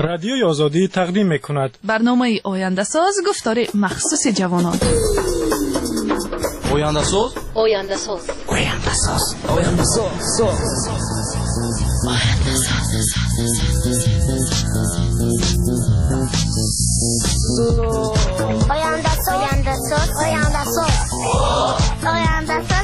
رادیوی آزادی تقدیم می‌کند برنامه آینده ساز گفتار مخصوص جوانان. آینده ساز آینده ساز آینده ساز آینده ساز آینده ساز آینده ساز آینده ساز آینده ساز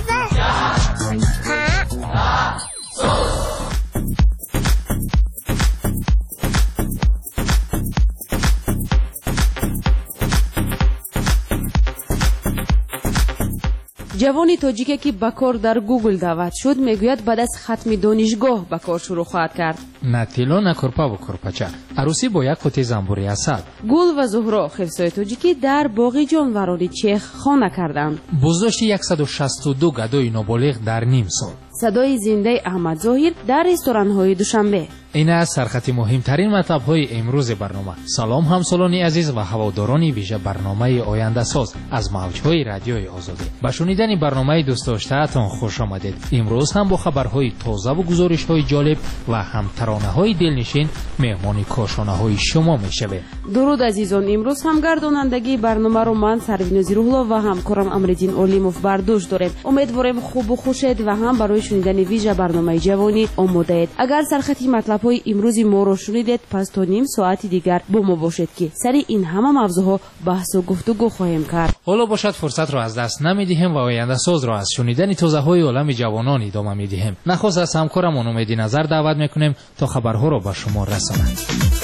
جوانی تاجیکی که به کار در گوگل دعوت شد میگوید بعد از ختم دانشگاه به کار شروع خواهد کرد. نه تیلا نه کرپا و کرپچه عروسی با یک قطعه زنبوری اسد. گل و زهرا خفسای تاجیکی در باغ جانوران چیخ خانه کردند. بازداشت 162 گدای نابالغ در نیم سال. صدای زنده احمد ظاهر در رستوران‌های دوشنبه. این است سرخط مهمترین مطلب‌های امروز برنامه. سلام همسالان عزیز و هواداران ویژه برنامه آینده ساز از موج‌های رادیوی آزادی. با شنیدن برنامه دوست داشته‌تان خوش آمدید. امروز هم با خبرهای تازه و گزارش‌های جالب و هم ترانه‌های دلنشین مهمان کاشانه‌های شما می‌شویم. درود عزیزان، امروز هم گردانندگی برنامه رو من سرویناز روح‌الله و همکارم امرالدین علیموف برداشت داریم. امیدوارم خوب و خوشید و هم برای شنیدن ویژه برنامه جوانی آماده اید. اگر سرخطی مطلب‌های امروز ما رو شنیدید پس تا نیم ساعت دیگر با ما باشید که سر این همه موضوعها بحث و گفتگو خواهیم کرد. حالا باشد فرصت را از دست نمی‌دهیم و آینده ساز را از شنیدن تازه‌های عالم جوانان ادامه می‌دهیم. نخست از همکارم امید نظر دعوت می‌کنیم تا خبرها را به شما رسانند.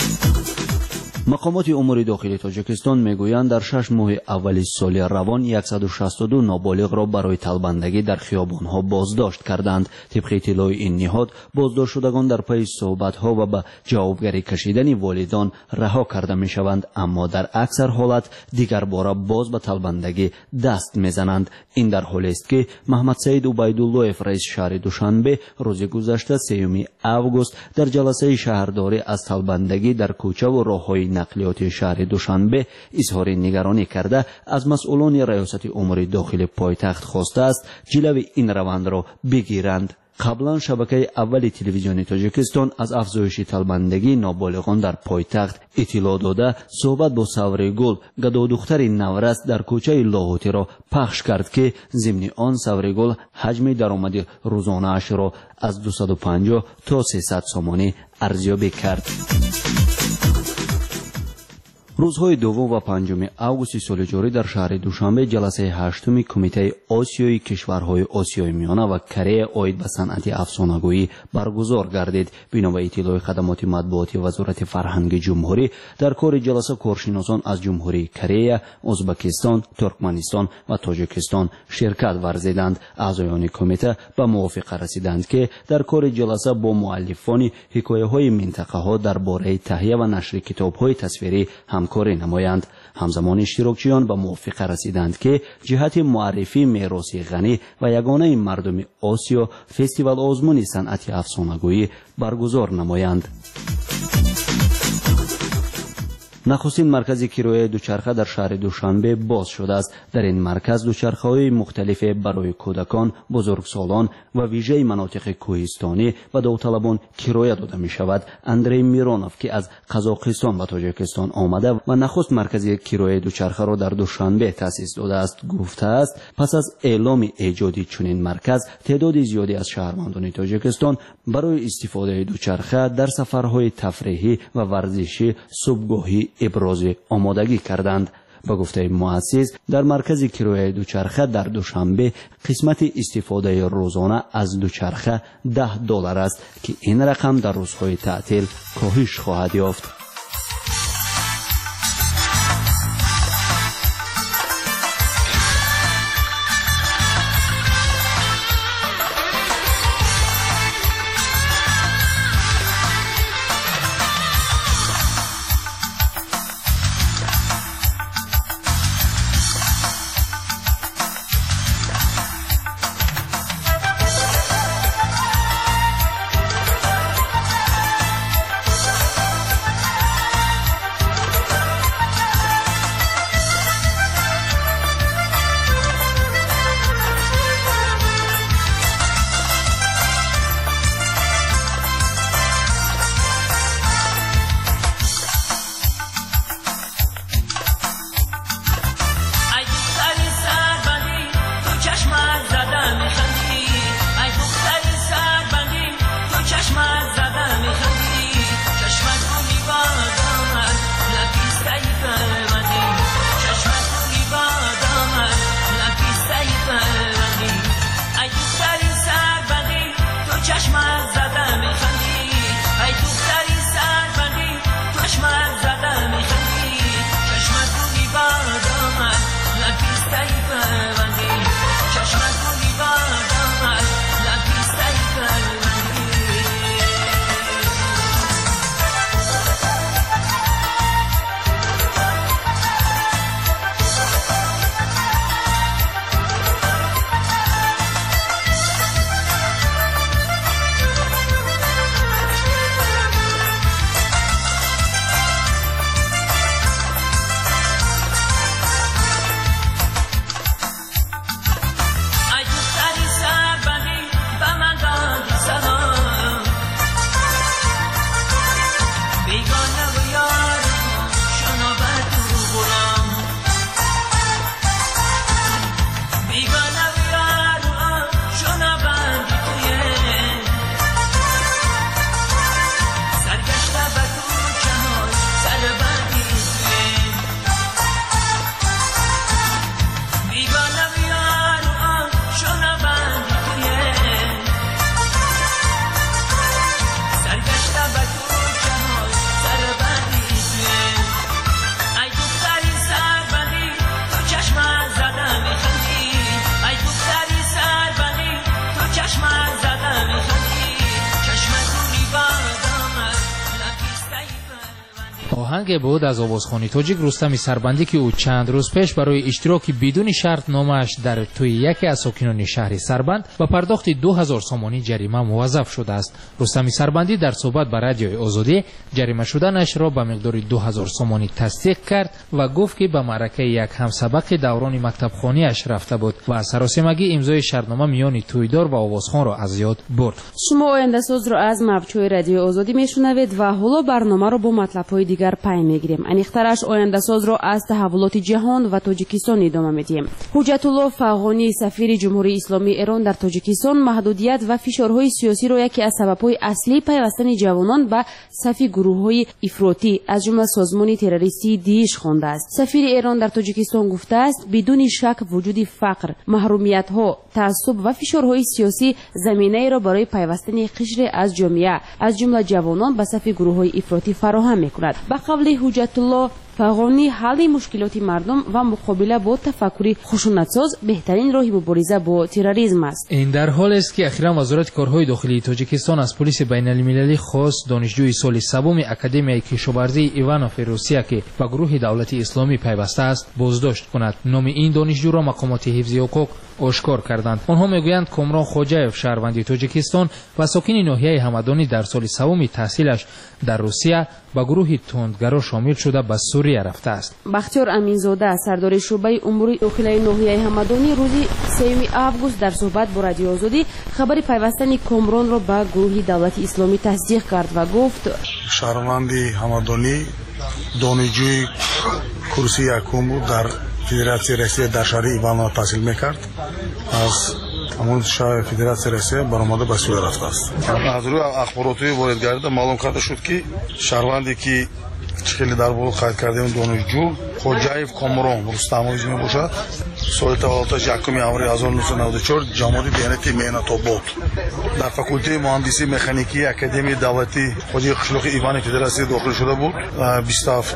مقامات امور داخلی تاجیکستان میگویند در 6 ماه اول سال روان 162 نابالغ را برای طلبندگی در خیابان‌ها بازداشت کردند. طبق اطلاع این نهاد بازداشت شدگان در پی صحبت‌ها و به جوابگری کشیدن والدان رها کرده می‌شوند، اما در اکثر حالت دیگر بار باز به طلبندگی دست می‌زنند. این در حالی است که محمد سعید عبیدالله‌اف رئیس شهر دوشنبه روز گذشته 3 آگوست در جلسه شهرداری از طلبندگی در کوچه و راه‌های نقلیات شهر دوشنبه اظهار نگرانی کرده از مسئولان ریاست امور داخلی پایتخت خواسته است جلوی این روند را بگیرند. قبلا شبکه اول تلویزیونی تاجیکستان از افزایش طلبندگی نابالغان در پایتخت اطلاع داده صحبت با سوریگل گدا دختر نورس در کوچه لاهوتی را پخش کرد که ضمن آن سوریگل حجم درآمد روزانه اش را از 250 تا 300 سومانی ارزیابی کرد. روزهای 2 و 5 آگوست سال جاری در شهر دوشنبه جلسه 8 کمیته آسیایی کشورهای آسیای میانه و کره عاید به صنعت افسانه‌گویی برگزار گردید. بنا به اطلاع خدمات مطبوعاتی وزارت فرهنگ جمهوری در کار جلسه کارشناسان از جمهوری کره، ازبکستان، ترکمنستان و تاجیکستان شرکت ورزیدند. اعضایان کمیته به موافقه رسیدند که در کار جلسه با مؤلفان حکایه‌های منطقه‌ها درباره تهیه و نشر کتاب‌های تصویری همکاری نمایند. همزمان اشتراکچیان به موافقه رسیدند که جهت معرفی میراث غنی و یگانه مردم آسیا فستیوال آزمون صنعت افسانه‌گویی برگزار نمایند. نخستین مرکز کرایه دوچرخه در شهر دوشنبه باز شده است. در این مرکز دوچرخه‌های مختلف برای کودکان، بزرگسالان و ویژه مناطق کوهستانی و داوطلبان کرایه داده می شود. اندری میرونوف که از قزاقستان و تاجیکستان آمده و نخست مرکز کرایه دوچرخه را در دوشنبه تأسیس داده است گفته است پس از اعلام ایجاد چنین مرکز تعداد زیادی از شهروندان تاجیکستان برای استفاده دوچرخه در سفرهای تفریحی و ورزشی صبحگاهی ابراز آمادگی کردند. با گفته مؤسس در مرکز کرایه دوچرخه در دوشنبه قسمت استفاده روزانه از دوچرخه $10 است که این رقم در روزهای تعطیل کاهش خواهد یافت. آهنگ بود از آوازخوانی تاجیک رستم سربندی که او چند روز پیش برای اشتراک بدون شرط نامش در توی یکی از ساکنان شهر سربند و پرداخت 2000 سومانی جریمه موظف شده است. رستم سربندی در صحبت با رادیوی آزادی جریمه شدنش را به مقدار 2000 سومانی تصدیق کرد و گفت که به معرکه یک همسبق دوران مکتب خانی‌اش رفته بود و سراسیمگی امضای شرطنامه میان تویدار و آوازخوان را از یاد برد. شما آینده ساز را از موج‌های رادیو آزادی میشنوید و حالا برنامه را با مطلب‌های دیگر پی میگیریم. انیخترش آینده ساز را از تحولات جهان و تاجیکستان ادامه میدیم. حجت الله فغانی سفیر جمهوری اسلامی ایران در تاجیکستان محدودیت و فشارهای سیاسی را یکی از سبب‌های اصلی پیوستن جوانان به صف گروه‌های افراطی از جمله سازمان تروریستی داعش خوانده است. سفیر ایران در تاجیکستان گفته است بدون شک وجود فقر، محرومیت‌ها، تعصب و فشارهای سیاسی زمینه را برای پیوستن قشر از جامعه از جمله جوانان به صف گروه‌های افراطی فراهم می‌کند. به قول حجت الله فغانی حل مشکلات مردم و مقابله با تفکر خشونت‌ساز بهترین راه مبارزه با تروریسم است. این در حالی است که اخیراً وزارت کارهای داخلی تاجیکستان از پلیس بین‌المللی خواست دانشجوی سال سوم اکادمیای کشاورزی ایوانوف روسیه که به گروه دولت اسلامی پیوسته است بازداشت کند. نام این دانشجو را مقامات حفظی حقوق آشکار کردند. آنها میگویند کامران خوجایف شهروند تاجیکستان و ساکن ناحیه همدانی در سال سوم تحصیلش در روسیه به گروه تندگرا شامل شده به سوریه رفته است. بختیار امینزاده سردار شعبه امور داخلی ناحیه همدانی روز 3 آگوست در صحبت با رادیو آزادی خبر پیوستن کامران را به گروه دولت اسلامی تصدیق کرد و گفت شهروند همدانی دانشجوی کرسی یکم بود در فدراسیون روسیه در شهر ایوانوف تحصیل میکرد. از همون شهر فدراسیون روسیه برآمده به سوریه رفته است. از روی اخباراتی وارد گردیده معلوم کرده شد که شهروندی که خیلی در بول قید کرده اون دانشجو خوجایف کامران رستم اسمی باشد. سال تولدش 1 آوریل 1994 جامعه دیانتی مهنت آباد در فاکولته مهندسی مکانیکی اکادمی دولتی خودی قشلاق ایوان فدراسیون داخل شده بود. 27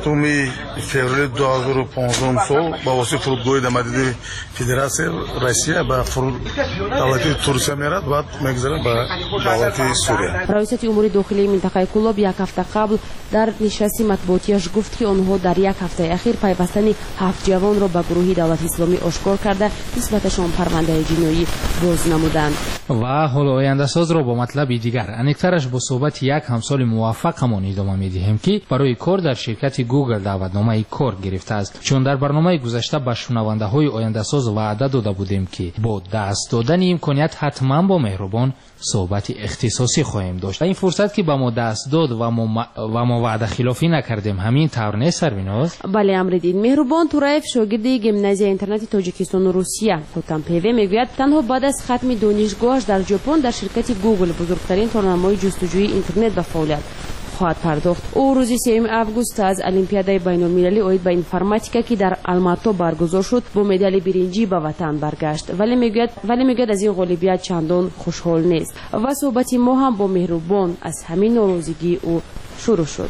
فوریه 2015 سال با واسطه فرودگاه مدیده فدراسیون روسیه به فرود دولتی ترکیه میرد بعد میگذره به دولت سوریه. رئیس امور داخلی منطقه کلاب یک هفته قبل در نشست مطبوعاتیش گفت که آنها در یک هفته اخیر پیوستن 7 جوان را به گروه دولت اسلامی آشکار کرده نسبتشان پرونده جنایی باز نمودند. و حالا آینده ساز را با مطلب دیگر انیکترش با صحبت یک همسال موفقمان ادامه میدهیم که برای کار در شرکت گوگل دعوتنامه کار گرفته است. چون در برنامه گذشته به شنونده های آینده ساز وعده داده بودیم که با دست دادن امکانیت حتما با مهربان صحبت اختصاصی خواهیم داشت. این فرصت که به ما دست داد و ما وعده خلافی نکردیم همین طور نیست سربیناز؟ بله امردین. مهربان تورایف شاگرد گیمنازیای اینترنت تاجیکستان و روسیه توتنپیوه میگوید تنها بعد از ختم دانشگاهش در ژاپن در شرکت گوگل بزرگترین راهنمای جستجوی اینترنت به فعالیت خواهد پرداخت. او روز 3 آگوست از المپیادای بین‌المللی اوید به اینفرماتیکا که در آلماتا برگزار شد با مدال برنجی به وطن برگشت. ولی میگوید از این غالبیت چندان خوشحال نیست. و صحبت ما هم با مهربان از همین ناراضگی او شروع شد.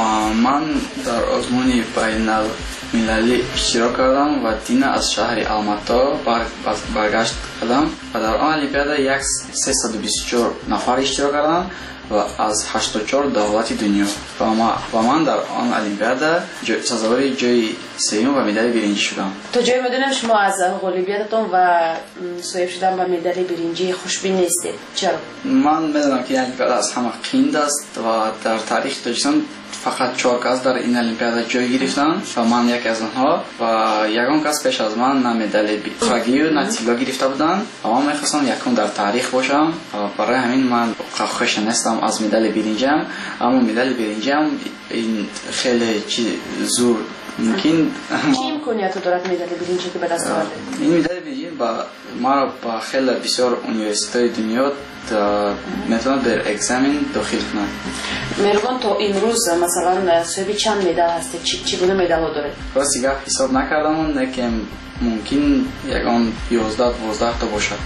من در آزمون بین‌المللی اشتراک کردم و دینا از شهر آلماتا برگشت کردم و در آن المپیاد 324 نفر اشتراک کردم و از 84 دولت دنیا و من در آن المپیاد سزاوار جای سوم و مدال برنجی شدم. تا جایی میدونم شما از غالبیتتون و صاحب شدن به مدال برنجی خوشبین نیستید. چرا؟ من میدونم که این المپیاد از همه قیمت است و در تاریخ تاجیکستان فقط 4 کس در این المپیاد جای گرفتن و من یک از آنها و یگان کس پیش از من نه مدال برنجی و نه طلا گرفته بودن و من میخواستم یکم در تاریخ باشم و برای همین من خوش نیستم از مدال برنجی. اما مدال برنجی این خیلی زور ممکن چی امکانیات دارد مدال برنجی که به دست آورده؟ این مدال برنجی ما را با خیلی بسیار اونیورسیتهای دنیا میتونن در اگزامین داخل کنن. مهربان تا امروز مثلا صاحب چند مدال هسته؟ چی بوده مدال ها داره؟ راستی گپ حساب نکردم لیکن ممکن یکان 11-12 تا باشد.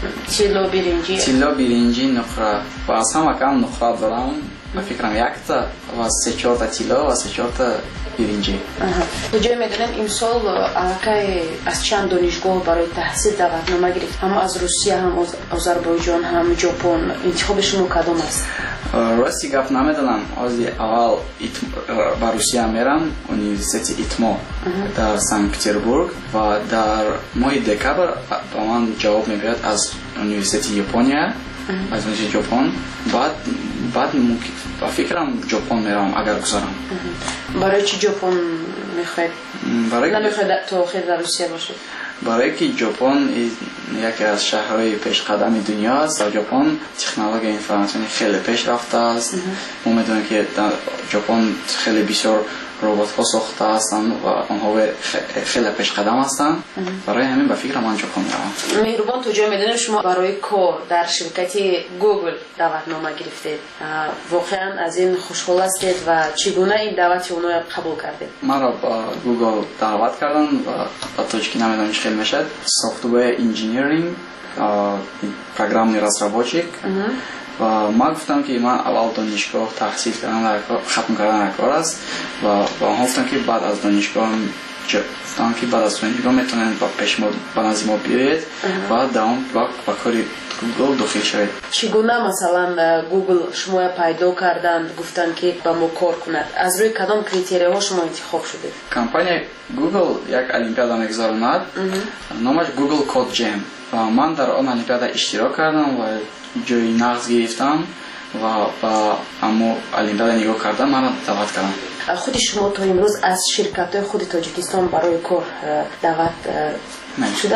طلا برنجی نقره و از همه کم نقره دارم. من فکرم 1 تا و 3-4 تا طلا و 3-4 تا برنجی. به جای میدونم امسال که از چند دانشگاه برای تحصیل دعوتنامه گرفت، هم از روسیه هم از آذربایجان هم ژاپن. انتخاب شما کدام است؟ راستی گفت نمیدونم از اول با روسیه میرم universitet ایتمو در سنت پترزبورگ و در ماه دکبر با من جواب میاد از universitet یاپونیا از universitet ژاپن بعد با فکرم ژاپن میرم اگر گذارم. برای چی ژاپن میخواید؟ نمیخواید تو آخر در روسیه باشید؟ برای که ژاپن یکی از شهرهای پیش قدم دنیا است و ژاپن تکنولوژی اینفورماسیونی خیلی پیش رفته است. ما میدونیم که در ژاپن خیلی بسیار ربات ها ساخته هستند و آنها خیلی پیش قدم هستند. برای همین به فکر من ژاپن میروم. مهربان تو جا میدونیم شما برای کار در شرکت گوگل دعوتنامه گرفتید. واقعا از این خوشحال هستید و چگونه این دعوت اونها قبول کردید؟ مرا با گوگل دعوت کردن و با تاجیکی نمیدونم چی میشد سافتور انجینیرینگ программный разработчик و ما گفتم که من اول دانشگاه تحصیل کردن ختم کردن کار است و آنها گفتن که بعد از دانشگاه میتونن با پیش با نزد ما بیایید و دوام با کاری گوگل داخل شوید. چگونه مثلا گوگل شما پیدا کردند گفتن که با ما کار کند؟ از روی کدام کریتریه ها شما انتخاب شدید؟ کمپانی گوگل یک المپیادا میگذراند نامش گوگل کد جم و من در آن المپیادا اشتراک کردم و جای نقض گرفتم و با امو المپیادا نگاه کردم من دعوت کردم. خود شما تا امروز از شرکت خود تاجیکستان برای کار دعوت شده؟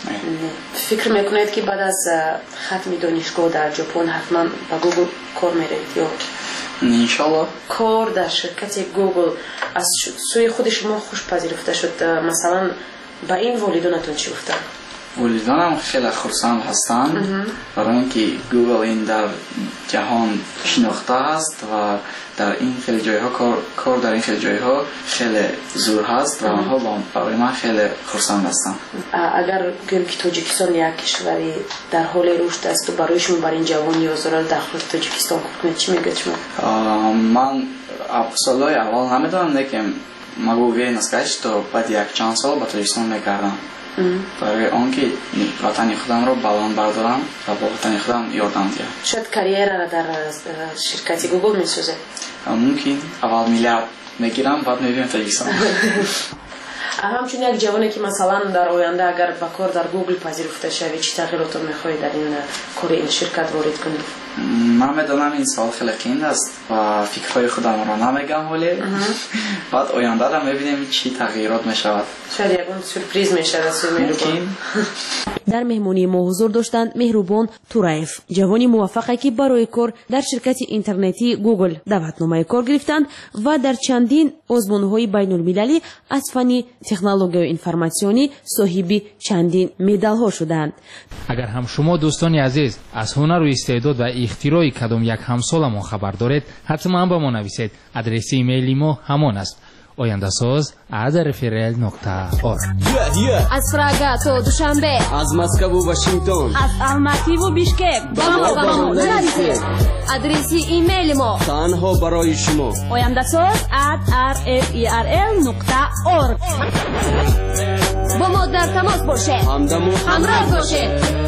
فکر میکنید که بعد از ختم دانشگاه در ژاپن حتما با گوگل کار میرید یا انشالله؟ کار در شرکت گوگل از سوی خود شما خوش پذیرفته شد؟ مثلا با این والدانتون چی گفتن؟ والدانم خیلی خرسند هستند برای اینکه گوگل این در جهان شناخته است و در این خیلی جایها کار در این خیلی جایها خیلی زور هست و آنها برای من خیلی خرسند هستند. اگر گویم که تاجیکستان یک کشوری در حال رشد است و برای شما برای این جوانی آزار داخل تاجیکستان کنید چی میگید شما؟ من سالهای اول نمیدونم لیکن مگو وین است تا بعد یک چند سال با تاجیکستان میکردم برای آنکه وطن خودم رو بلند بردارم و با وطن خودم یادم دیم. شاید کریر را در شرکت گوگل میسازه؟ ممکن اول میلیارد میگیرم بعد میبینم تاجیکستان. همچون یک جوانی که مثلا در آینده اگر با کار در گوگل پذیرفته شوی چی تغییرات میخواهید در این کار این شرکت وارد کنید؟ من میدونم این سوال خیلی قیمت است و فکرهای خودم را نمیگم ولی بعد آینده را میبینیم چی تغییرات میشود. شاید یکون سورپریز میشود. ممکن. در مهمانی ما حضور داشتند مهربان تورایف، جوانی موفقی که برای کار در شرکت اینترنتی گوگل دعوتنامه کار گرفتند و در چندین سازمان‌های بین‌المللی از فن تکنولوژی و اینفورماسیونی صاحب چندین مدال‌ها شدند. اگر هم شما دوستان عزیز از هنر و استعداد و اختراع کدام یک همسالمان خبر دارید حتما با ما نویسید. آدرس ایمیلی ما همان است: oyandasoz@rfrl.org. از پراگا تا دوشنبه، از مسکو و واشنگتن، از الماتی و بیشکک با ما نویسید. آدرس ایمیل ما تنها برای شما: oyandasoz@rfrl.org. با ما در تماس باشید. همراه باشید.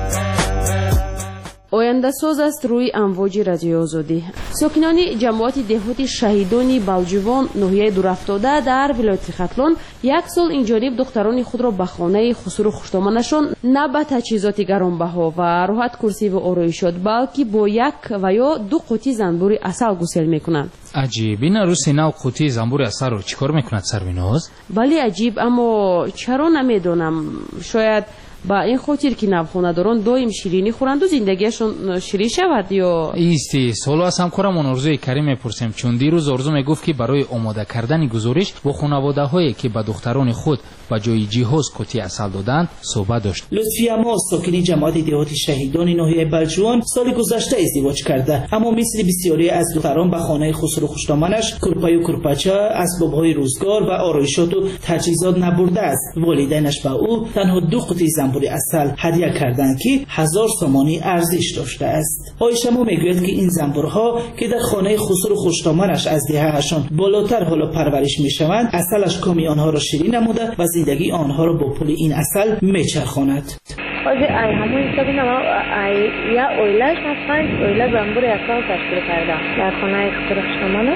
آینده ساز است روی امواج رادیو آزادی. ساکنان جماعت دهاتی شهیدان بلجوان ناحیه دورافتاده در ولایت ختلان یک سال این جانب دختران خود را به خانه خسرو خوشتامانشان نه به تجهیزات گرانبها و راحت کرسی و آرایشات بلکه با یک و یا دو قوطی زنبور عسل گسل میکنند. عجیب، این عروس نو قوطی زنبور عسل رو چیکار میکند سرویناز؟ بله عجیب، اما چرا نمیدونم. شاید با این خاطر که نوخونداران دائم شیرینی خورند و زندگیشون شیرین شود یا ایستی. سالو از همکارمون آرزوی کریم میپرسیم، چون دیروز آرزو میگفت که برای آماده کردن گزارش با خانواده‌هایی که به دختران خود به جای جهاز قوطی عسل دادند صحبت داشت. لطفی اما ساکن جماعت دهاتی شهیدان ناحیه بلجوان سال گذشته ازدواج کرده، اما مثل بسیاری از دختران به خانه خسرو خوشتامانش کرپای و کرپاچه، اسباب‌های روزگار و آرایشات و تجهیزات نبرده است. والدینش به او تنها دو قوطی زنبور عسل هدیه کردند که 1000 سامانی ارزش داشته است. آیشمو میگوید که این زنبورها که در خانه خسرو خوشتامانش از دههشان بالاتر حالا پرورش میشوند، عسلش کامی آنها را شیرین نموده و زندگی آنها را با پول این عسل میچرخاند. از ای همون حسابی نما ای یا اویلش هستن اویلا زنبور اصلا تشکیل کرده در خانه خودشمانه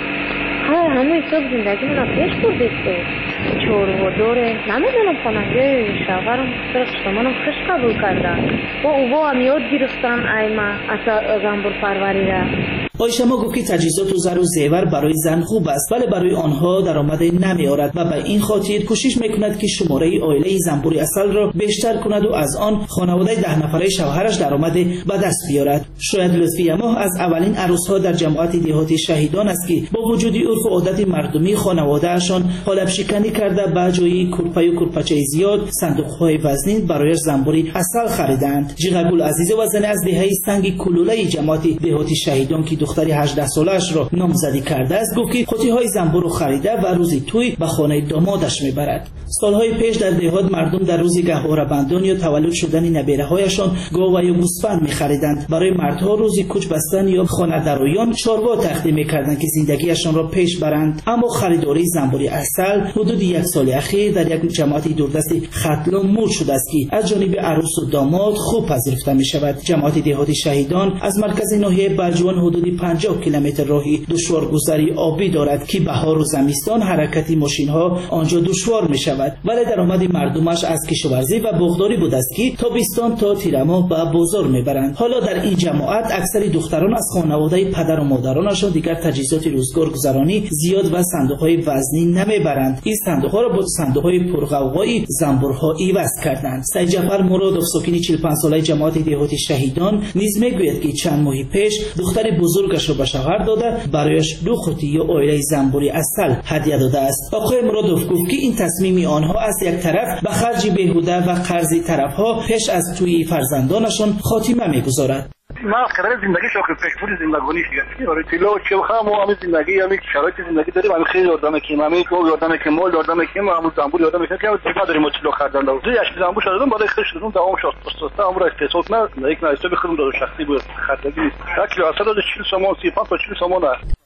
همون حساب زندگی من پیش بردید که چور و دوره نمیدونم خانگه شوهرم خودشمانم خوش قبول کردن و او هم یاد گرفتم ای ما اصلا زنبور پروری را. آیشما گفت که تجهیزات و زر و زیور برای زن خوب است ولی برای آنها درآمد نمیآورد و به این خاطر کوشش میکند که شماره عائله زنبور اصل را بیشتر کند و از آن خانواده 10 نفره شوهرش درآمد به دست بیارد. شاید لطفی ماه از اولین عروس‌ها در جماعت دهاتی شهیدان است که با وجود عرف و عادت مردمی خانواده‌اشان حالب شکنی کرده به جای کورپای و کورپچه زیاد صندوق‌های وزنین برای زنبوری اصل خریدند. جیغگل عزیز و زن از دهه سنگ کلوله جماعت دهاتی شهیدان که دختری 18 سالش را نامزدی کرده است گفت که قوطی‌های زنبور را خریده و روزی توی به خانه دامادش میبرد. سالهای پیش در دهات مردم در روز گهواره بندان یا تولد شدن نبیره‌هایشان گاو یا گوسفند می‌خریدند. برای مردها روزی کوچ بستن یا خانه درایان چاروا تقدیم می‌کردند که زندگیشان را پیش برند. اما خریداری زنبوری اصل حدود 1 سال اخیر در یک جماعت دوردست ختلان مود شده است که از جانب عروس و داماد خوب پذیرفته می‌شود. جماعت دهاتی شهیدان از مرکز ناحیه بلجوان حدود 50 کیلومتر راهی دشوارگذری آبی دارد که بهار و زمستان حرکت ماشین‌ها آنجا دشوار می‌شود ولی درآمد مردمش از کشاورزی و بغداری بود است که تابستان تا تیر ماه به بازار میبرند. حالا در این جماعت اکثر دختران از خانواده پدر و مادرانشان دیگر تجهیزات روزگارگذرانی زیاد و صندوق‌های وزنی نمیبرند. این صندوق‌ها را با صندوق‌های پرغوغای زنبورها عوض کردند. سید جعفر مرادوف ساکن 45 ساله جماعت دهاتی شهیدان نیز میگوید که چند ماه پیش دختر بزرگش را به شوهر داده برایش 2 قوطی یا عائله زنبوری اصل هدیه داده است. آقای مرادوف گفت که این تصمیم آنها از یک طرف به خرج بیهوده و قرض طرفها پیش از توی فرزندانشان خاتمه میگذارد. ما قرار زندگی شو که پیش بودی زندگانی دیگه برای طلا چه بخوام و همین زندگی همین شرایط زندگی داریم همین خیلی یادم که همین کو یادم که مال یادم که ما همون زنبور یادم که ما داریم طلا خریدن دو اش زنبور شدم برای خیلی شدم دوام شد استاد امر استثمار نه یک نه استفاده بخورم دو شخصی بود خریدگی شکل اصلا 40 سومون 35 تا 40 سومون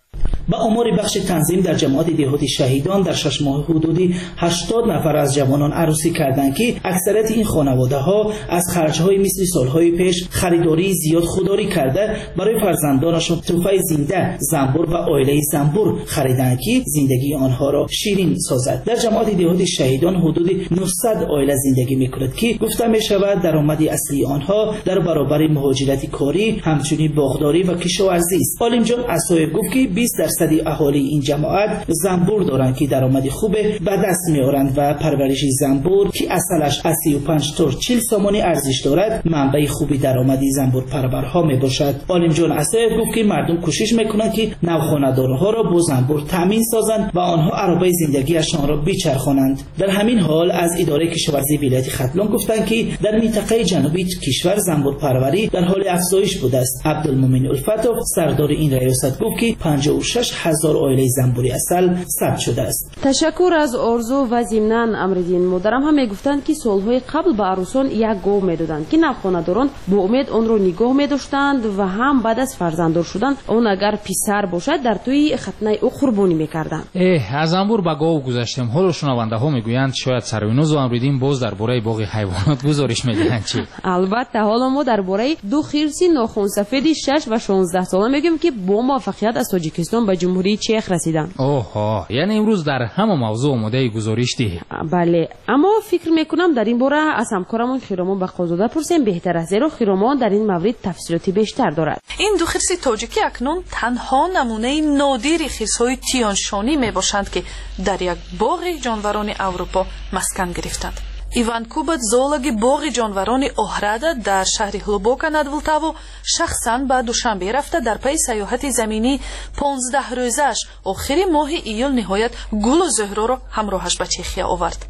با آمار بخش تنظیم در جماعت دهاتی شهیدان در 6 ماه حدودی 80 نفر از جوانان عروسی کردند که اکثریت این خانواده ها از خرج‌های مثل سالهای پیش خریداری زیاد خوداری کرده برای فرزندانشان تحفه زنده زنبور و عائله زنبور خریدند که زندگی آنها را شیرین سازد. در جماعت دهاتی شهیدان حدود 900 عائله زندگی می‌کند که گفته می‌شود درآمد اصلی آنها در برابر مهاجرت کاری همچنین باغداری و کشاورزی است. عالم جان اسایب گفت که 20% اهالی این جماعت زنبور دارند که درآمد خوب به دست میآورند و پرورش زنبور که اصلش از 35 تا 40 سامانی ارزش دارد منبع خوبی درآمدی زنبور پرورها میباشد. عالم جان اسایب گفت که مردم کوشش میکنند که نوخانه‌دارها را با زنبور تامین سازند و آنها عربه زندگیشان را بچرخانند. در همین حال از اداره کشاورزی ولایت ختلان گفتند که در منطقه جنوبی کشور زنبور پروری در حال افزایش بوده است. عبدالمؤمن الفتوح سردار این ریاست گفت که 56,000 عائله زنبوری اصل ثبت شده است. تشکر از آرزو و ضمناً امردین مادرم هم میگفتند که سالهای قبل به عروسان یک گاو میدادند که نوخانه‌داران با امید آن را نگاه می‌داشتند و هم بعد از فرزنددار شدن اون اگر پسر باشد در توی ختنه او قربانی می‌کردند. از زنبور به گاو گذشتیم. حالا شنونده‌ها میگویند شاید سروینوز و امردین باز درباره باغ حیوانات گزارش می‌دهند چی؟ البته حالا ما درباره 2 خرسی ناخن سفید 6 و 16 ساله میگیم که با موفقیت از تاجیکستان به جمهوری چک رسیدن. اوه، یعنی امروز در همه موضوع آماده گزارش دهید. بله، اما فکر میکنم در این باره از همکارمون خیرامان بخوازاده پرسیم بهتر است، زیرا خیرامان در این مورد تفصیلاتی بیشتر دارد. این 2 خرس تاجیکی اکنون تنها نمونه نادر خرس‌های تیانشانی میباشند که در یک باغ جانوران اروپا مسکن گرفتند. ایوان کوبت زولگی باغ جانوران اوهرادا در شهر هلوبوکا ندولتاو شخصاً به دوشنبه رفته در پی سیاحت زمینی 15 روزش آخر ماه ایول نهایت گل و زهره را همراهش به چخیا آورد.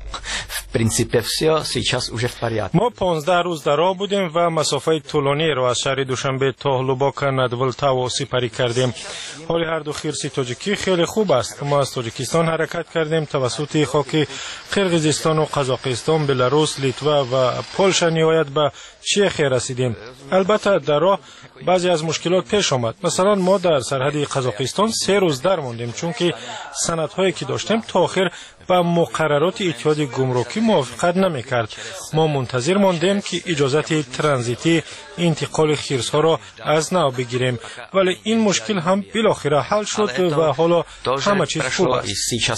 ما 15 روز در راه بودیم و مسافت طولانی را از شهر دوشنبه تا هلوبوکا ندولتاو سپری کردیم. حال هر 2 خرس تاجیکی خیلی خوب است. ما از تاجیکستان حرکت کردیم توسط خاک قرقیزستان و قزاقستان، بلاروس، لیتوا و پولشا نهایت به چخیا رسیدیم. البته در راه بعضی از مشکلات پیش آمد. مثلا ما در سرحد قزاقستان 3 روز در ماندیم چون که سندهایی که داشتیم تا آخر با مقررات اتحاد گمرکی موافقت نمیکرد. ما منتظر ماندیم که اجازت ترانزیتی انتقال خرس‌ها را از نو بگیریم، ولی این مشکل هم بالاخره حل شد و حالا همه چیز خوب است.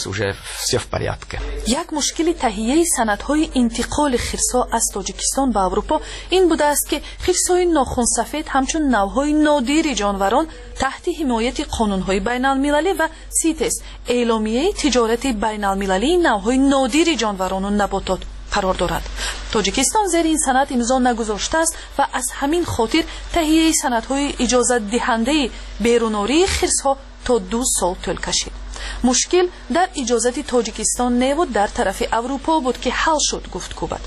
یک مشکل تهیه سندهای انتقال خرس‌ها از تاجیکستان به اروپا این بوده است که خرس‌های ناخن سفید همچون نوع‌های نادیر جانوران تحت حمایت قانون‌های بین‌المللی و سیتس اعلامیه تجارت بین‌المللی نوع‌های نادیر جانوران و نباتات قرار دارد. تاجیکستان زیر این سند امضا نگذاشته است و از همین خاطر تهیه سندهای اجازت دهنده بیروناری خرس‌ها تا 2 سال طول کشید. مشکل در اجازت تاجیکستان نبود، در طرف اروپا بود که حل شد گفتگو بود.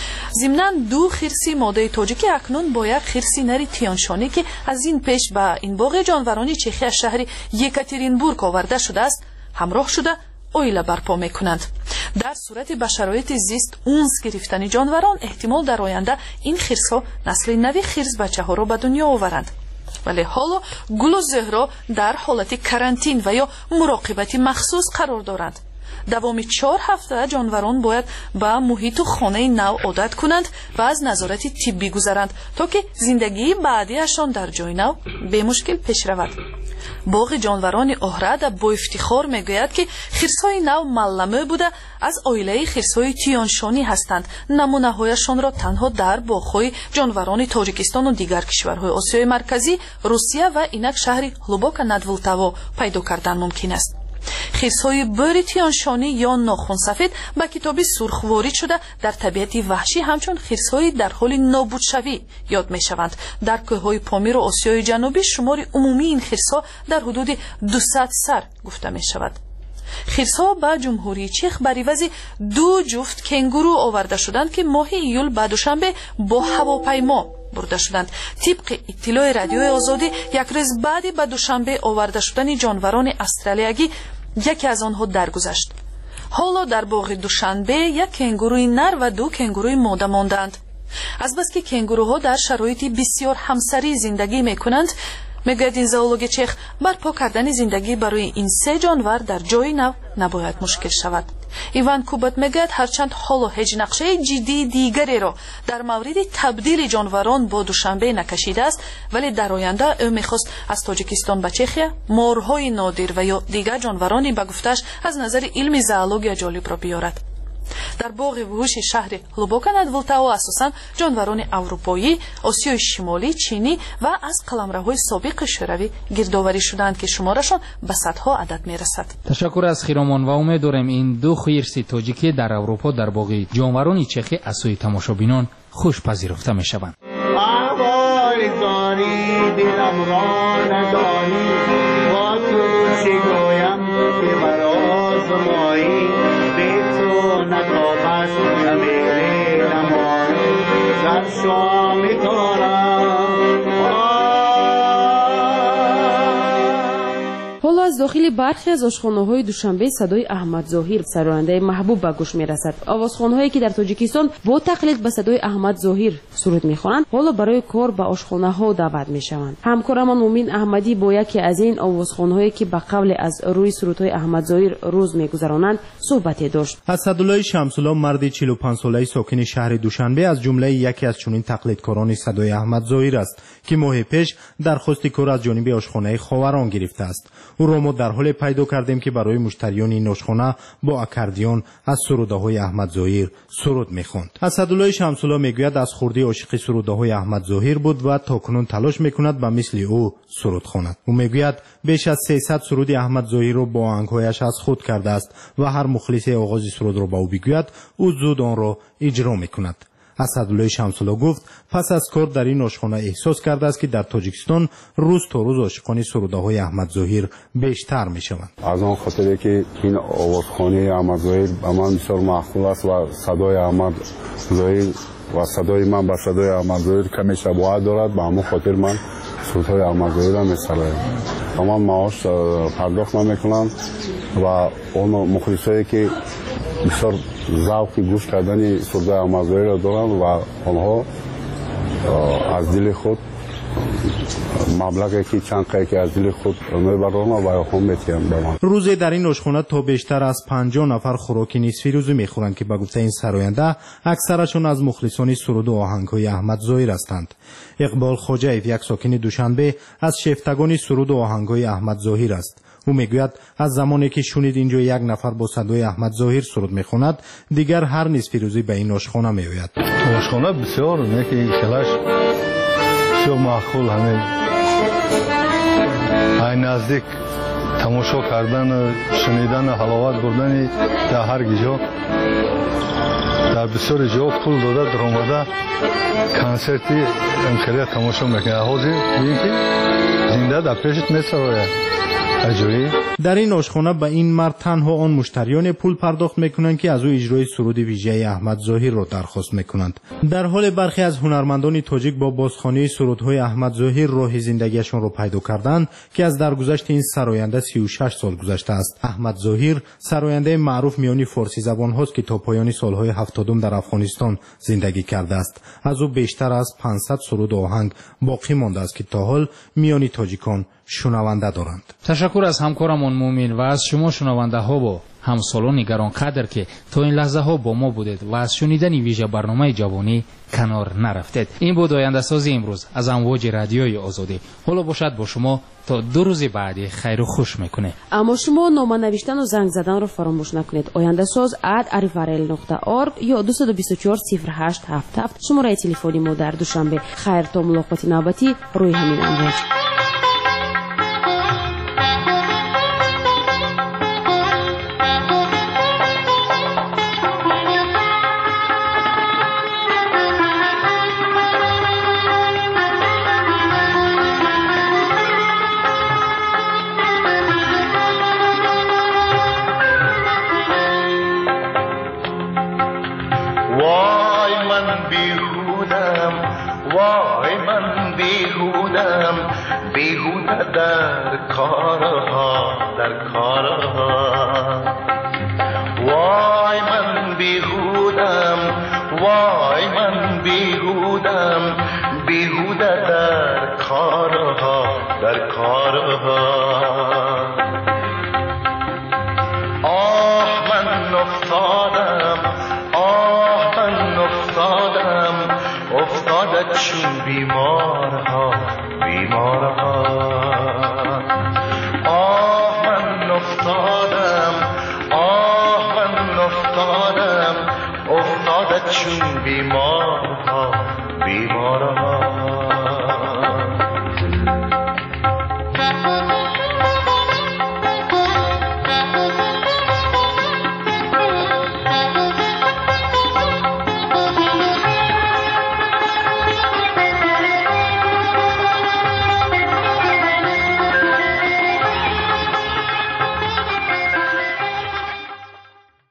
ضمناً 2 خرسی ماده تاجیکی اکنون با یک خرسی نری تیانشانی که از این پیش به این باغ جانورانی چخی از شهر یکاترینبورگ آورده شده است همراه شده اویله برپا میکنند. در صورت به شرایط زیست اونس گرفتن جانوران احتمال در آینده این خرس‌ها نسل نوی خرس بچه‌ها را به دنیا آورند. ولی حالا گل و زهرا در حالت کرانتین و یا مراقبت مخصوص قرار دارند. دوامی 4 هفته جانوران باید به محیط و خانه نو عادت کنند و از نظارت طبی گذرند تا که زندگی بعدیشان در جای نو به مشکل پیش رود. باغ جانوران اهرد با افتخار میگوید که خرس‌های نو ملمه بوده از عائله خرس‌های تیانشانی هستند. نمونه‌هایشان را تنها در باغ‌های جانوران تاجیکستان و دیگر کشورهای آسیای مرکزی، روسیه و اینک شهر هلوباک ندولتاوا پیدا کردن ممکن است. خرس‌های بر تیانشانی یا ناخن سفید به کتاب سرخ وارد شده در طبیعت وحشی همچون خرس‌های در حال نابود شوی یاد می‌شوند. در کوه‌های پامیر و آسیای جنوبی شمار عمومی این خرس‌ها در حدود 200 سر گفته می‌شود. خرس‌ها به جمهوری چخ بر عوض 2 جفت کنگورو آورده شدند که ماه ایول به دوشنبه با هواپیما برده شدند. طبق اطلاع رادیوی آزادی یک روز بعد به دوشنبه آورده شدن جانوران استرالیایی یکی از آنها درگذشت. حالا در باغ دوشنبه 1 کنگوروی نر و 2 کنگوروی ماده ماندند. از بس که کنگوروها در شرایط بسیار همسری زندگی میکنند، میگوید این زئولوگ چخ برپا کردن زندگی برای این 3 جانور در جای نو نباید مشکل شود. ایوان کوبت میگوید هرچند حالا هیچ نقشه جدی دیگری را در مورد تبدیل جانوران با دوشنبه نکشیده است، ولی در آینده او میخواست از تاجیکستان به چخیا مارهای نادر و یا دیگر جانورانی به گفتش از نظر علم زئولوژی جالب را بیارد. در باغ وحوش شهر هلوباک ندولتاوا اساساً جانوران اروپایی، آسیای شمالی، چینی و از قلمروهای سابق شوروی گردآوری شدند که شمارشان به صدها عدد میرسد. تشکر از خیرامان و امیدوارم این 2 خرس تاجیکی در اروپا در باغ جانوران چخی از سوی تماشابینان خوش پذیرفته میشوند. حالا از داخل برخی از آشخانه‌های دوشنبه صدای احمد ظاهر سراننده محبوب به گوش میرسد. آوازخوان‌هایی که در تاجیکستان با تقلید به صدای احمد ظاهر سرود میخوانند حالا برای کار به آشخانه‌ها دعوت میشوند. همکارمان مومین احمدی با یکی از این آوازخوان‌هایی که به قول از روی سرودهای احمد ظاهر روز میگذرانند صحبتی داشت. اسدالله شمس‌الله مردی 45 ساله ساکن شهر دوشنبه از جمله یکی از چنین تقلیدکاران صدای احمد ظاهر است که ماه پیش درخواست کار از جانب آشخانه خاوران گرفته است. او را ما در حال پیدا کردیم که برای مشتریان این آشخانه با اکاردیون از سروده‌های احمد ظاهر سرود می‌خواند. اسدالله شمس‌الله میگوید از خردی عاشق سروده‌های احمد ظاهر بود و تاکنون تلاش می‌کند به مثل او سرود خواند. او میگوید بیش از 300 سرود احمد ظاهر را با آهنگ‌هایش از خود کرده است و هر مخلص آغاز سرود را به او بگوید او زود آن را اجرا می‌کند. اسدالله شمس‌الله گفت پس از کار در این آشخانه احساس کرده است که در تاجیکستان روز تا روز عاشقان سروده‌های احمد ظاهر بیشتر می‌شوند. از آن خاطر که این آوازخوانی احمد ظاهر به من بسیار محبوب است و صدای احمد ظاهر و صدای من با صدای احمد ظاهر کمی شباهت دارد. به همون خاطر من سرودهای احمد ظاهر را می‌سرایم. اما معاش پرداخت نمی‌کنم و اون مخلصایی که بسیار ذوق گوش کردن سرودهای احمد ظاهر را دارند و آنها از دل خود مبلغی که چند که از دل خود میبرم و هم میتیم بمان. روزی در این آشخانه تا بیشتر از 50 نفر خوراک نصفی روزی میخورند که به گفته این سراینده اکثرشون از مخلصان سرود و آهنگ‌های احمد ظاهر هستند. اقبال خواجه‌ایف یک ساکن دوشنبه از شیفتگان سرود و آهنگ‌های احمد ظاهر است. او میگوید از زمانی که شنید اینجا یک نفر با صدای احمد ظاهر سرود میخواند دیگر هر نصف روزی به این آشخانه میآید. آشخانه بسیار نیکی کلاش بسیار معقول همه ای نزدیک تماشا کردن شنیدن حلاوت بردن در هر جا در بسیار جا پول داده در آمده کنسرتی امکریت تماشا میکنه. حاضر ببین که زنده در پیشت میسراید. در این آشخانه به این مرد تنها آن مشتریان پول پرداخت میکنند که از او اجرای سرود ویژه احمد ظاهر را درخواست میکنند. در حال برخی از هنرمندان تاجیک با بازخوانی سرودهای احمد ظاهر راه زندگیشان را پیدا کردند که از درگذشت این سراینده 36 سال گذشته است. احمد ظاهر سراینده معروف میانی فارسی زبان هاست که تا پایان سالهای 70 در افغانستان زندگی کرده است. از او بیشتر از 500 سرود و آهنگ باقی مانده است که تا حال میانی تاجیکان شنونده دارند. تشکر از همکارمون مومن و از شما شنونده ها و همسالان گرانقدر که تا این لحظه ها با ما بودید و از شنیدن ویژه برنامه جوانی کنار نرفتید. این بود آینده سازی امروز از امواج رادیوی آزادی. حالا باشد با شما تا 2 روز بعدی خیر و خوش میکنه. اما شما نامه نوشتن و زنگ زدن رو فراموش نکنید. آینده ساز @arivarel.org یا 224 0877 شماره تلفنی ما در دوشنبه. خیر تا ملاقات نوبتی روی همین امواج. بیهوده در کارها وای من بیهودم وای من بیهودم بیهوده در کارها آه من افتادم افتاده چون بیمارها آه من افتادم افتاده چون بیمارها